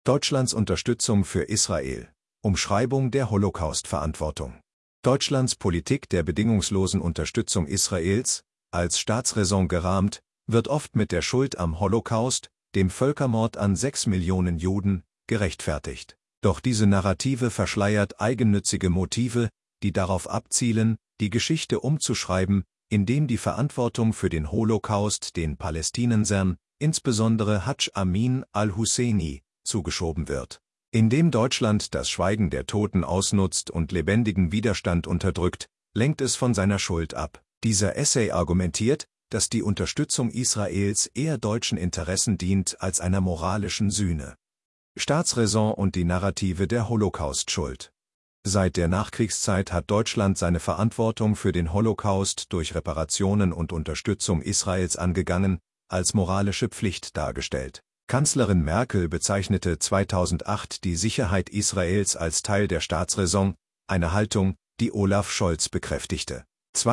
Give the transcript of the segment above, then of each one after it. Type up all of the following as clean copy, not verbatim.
Deutschlands Unterstützung für Israel. Umschreibung der Holocaust-Verantwortung. Deutschlands Politik der bedingungslosen Unterstützung Israels, als Staatsräson gerahmt, wird oft mit der Schuld am Holocaust, dem Völkermord an 6 Millionen Juden, gerechtfertigt. Doch diese Narrative verschleiert eigennützige Motive, die darauf abzielen, die Geschichte umzuschreiben, indem die Verantwortung für den Holocaust den Palästinensern, insbesondere Hadj Amin al-Husseini, zugeschoben wird. Indem Deutschland das Schweigen der Toten ausnutzt und lebendigen Widerstand unterdrückt, lenkt es von seiner Schuld ab. Dieser Essay argumentiert, dass die Unterstützung Israels eher deutschen Interessen dient als einer moralischen Sühne. Staatsräson und die Narrative der Holocaust-Schuld. Seit der Nachkriegszeit hat Deutschland seine Verantwortung für den Holocaust durch Reparationen und Unterstützung Israels angegangen, als moralische Pflicht dargestellt. Kanzlerin Merkel bezeichnete 2008 die Sicherheit Israels als Teil der Staatsräson, eine Haltung, die Olaf Scholz bekräftigte.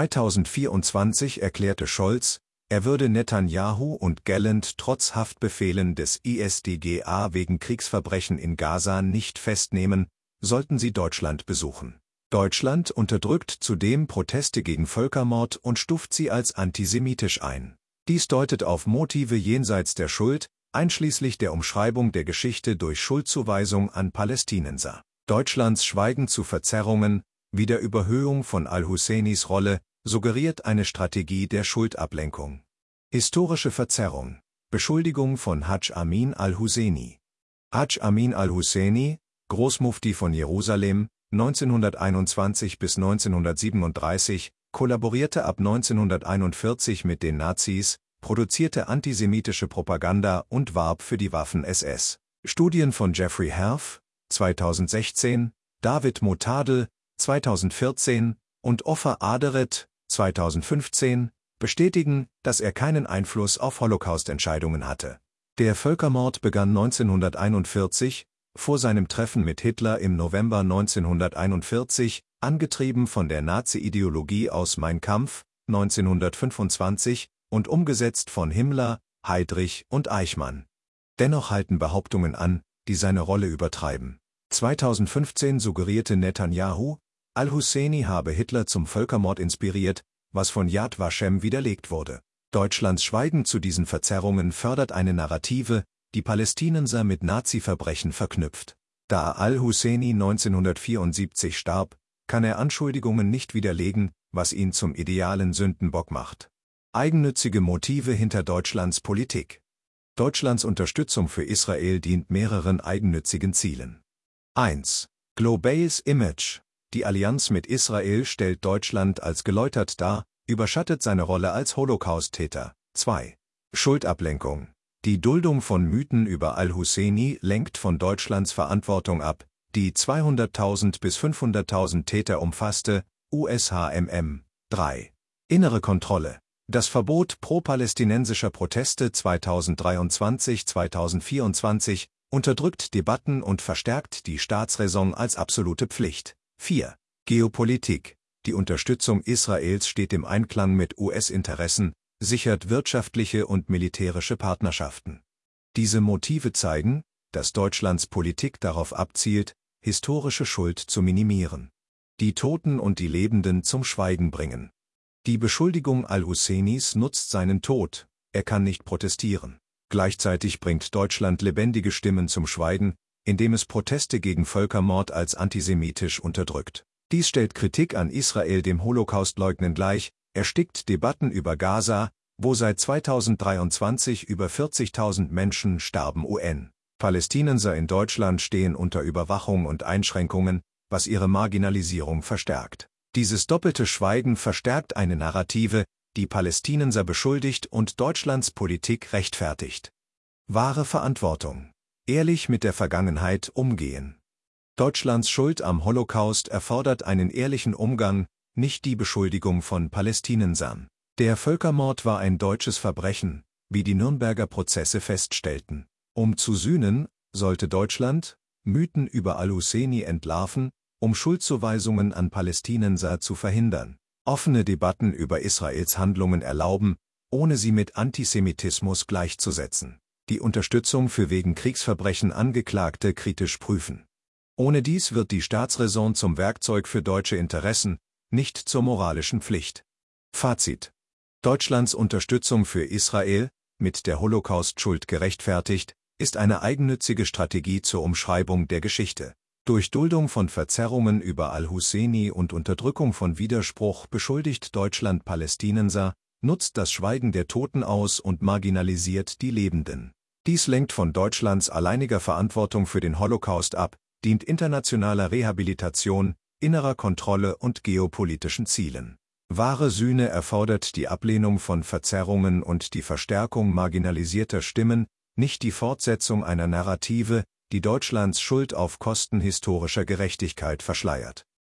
2024 erklärte Scholz, er würde Netanyahu und Gallant trotz Haftbefehlen des ISDGA wegen Kriegsverbrechen in Gaza nicht festnehmen, sollten sie Deutschland besuchen. Deutschland unterdrückt zudem Proteste gegen Völkermord und stuft sie als antisemitisch ein. Dies deutet auf Motive jenseits der Schuld, einschließlich der Umschreibung der Geschichte durch Schuldzuweisung an Palästinenser. Deutschlands Schweigen zu Verzerrungen, wie der Überhöhung von al-Husseinis Rolle, suggeriert eine Strategie der Schuldablenkung. Historische Verzerrung. Beschuldigung von Hadj Amin al-Husseini. Hadj Amin al-Husseini, Großmufti von Jerusalem, 1921 bis 1937, kollaborierte ab 1941 mit den Nazis, produzierte antisemitische Propaganda und warb für die Waffen-SS. Studien von Jeffrey Herf, 2016, David Motadel, 2014 und Offer Aderet, 2015, bestätigen, dass er keinen Einfluss auf Holocaust-Entscheidungen hatte. Der Völkermord begann 1941, vor seinem Treffen mit Hitler im November 1941, angetrieben von der Nazi-Ideologie aus Mein Kampf, 1925, und umgesetzt von Himmler, Heydrich und Eichmann. Dennoch halten Behauptungen an, die seine Rolle übertreiben. 2015 suggerierte Netanyahu, al-Husseini habe Hitler zum Völkermord inspiriert, was von Yad Vashem widerlegt wurde. Deutschlands Schweigen zu diesen Verzerrungen fördert eine Narrative, die Palästinenser mit Nazi-Verbrechen verknüpft. Da al-Husseini 1974 starb, kann er Anschuldigungen nicht widerlegen, was ihn zum idealen Sündenbock macht. Eigennützige Motive hinter Deutschlands Politik. Deutschlands Unterstützung für Israel dient mehreren eigennützigen Zielen. 1. Globales Image. Die Allianz mit Israel stellt Deutschland als geläutert dar, überschattet seine Rolle als Holocaust-Täter. 2. Schuldablenkung. Die Duldung von Mythen über al-Husseini lenkt von Deutschlands Verantwortung ab, die 200.000 bis 500.000 Täter umfasste, USHMM. 3. Innere Kontrolle. Das Verbot pro-palästinensischer Proteste 2023-2024 unterdrückt Debatten und verstärkt die Staatsräson als absolute Pflicht. 4. Geopolitik. Die Unterstützung Israels steht im Einklang mit US-Interessen, sichert wirtschaftliche und militärische Partnerschaften. Diese Motive zeigen, dass Deutschlands Politik darauf abzielt, historische Schuld zu minimieren. Die Toten und die Lebenden zum Schweigen bringen. Die Beschuldigung al-Husseinis nutzt seinen Tod, er kann nicht protestieren. Gleichzeitig bringt Deutschland lebendige Stimmen zum Schweigen, indem es Proteste gegen Völkermord als antisemitisch unterdrückt. Dies stellt Kritik an Israel dem Holocaustleugnen gleich, erstickt Debatten über Gaza, wo seit 2023 über 40.000 Menschen starben. Palästinenser in Deutschland stehen unter Überwachung und Einschränkungen, was ihre Marginalisierung verstärkt. Dieses doppelte Schweigen verstärkt eine Narrative, die Palästinenser beschuldigt und Deutschlands Politik rechtfertigt. Wahre Verantwortung. Ehrlich mit der Vergangenheit umgehen. Deutschlands Schuld am Holocaust erfordert einen ehrlichen Umgang, nicht die Beschuldigung von Palästinensern. Der Völkermord war ein deutsches Verbrechen, wie die Nürnberger Prozesse feststellten. Um zu sühnen, sollte Deutschland Mythen über al-Husseini entlarven, um Schuldzuweisungen an Palästinenser zu verhindern, offene Debatten über Israels Handlungen erlauben, ohne sie mit Antisemitismus gleichzusetzen. die Unterstützung für wegen Kriegsverbrechen Angeklagte kritisch prüfen. Ohne dies wird die Staatsräson zum Werkzeug für deutsche Interessen, nicht zur moralischen Pflicht. Fazit: Deutschlands Unterstützung für Israel, mit der Holocaust-Schuld gerechtfertigt, ist eine eigennützige Strategie zur Umschreibung der Geschichte. Durch Duldung von Verzerrungen über al-Husseini und Unterdrückung von Widerspruch beschuldigt Deutschland Palästinenser, nutzt das Schweigen der Toten aus und marginalisiert die Lebenden. Dies lenkt von Deutschlands alleiniger Verantwortung für den Holocaust ab, dient internationaler Rehabilitation, innerer Kontrolle und geopolitischen Zielen. Wahre Sühne erfordert die Ablehnung von Verzerrungen und die Verstärkung marginalisierter Stimmen, nicht die Fortsetzung einer Narrative, die Deutschlands Schuld auf Kosten historischer Gerechtigkeit verschleiert.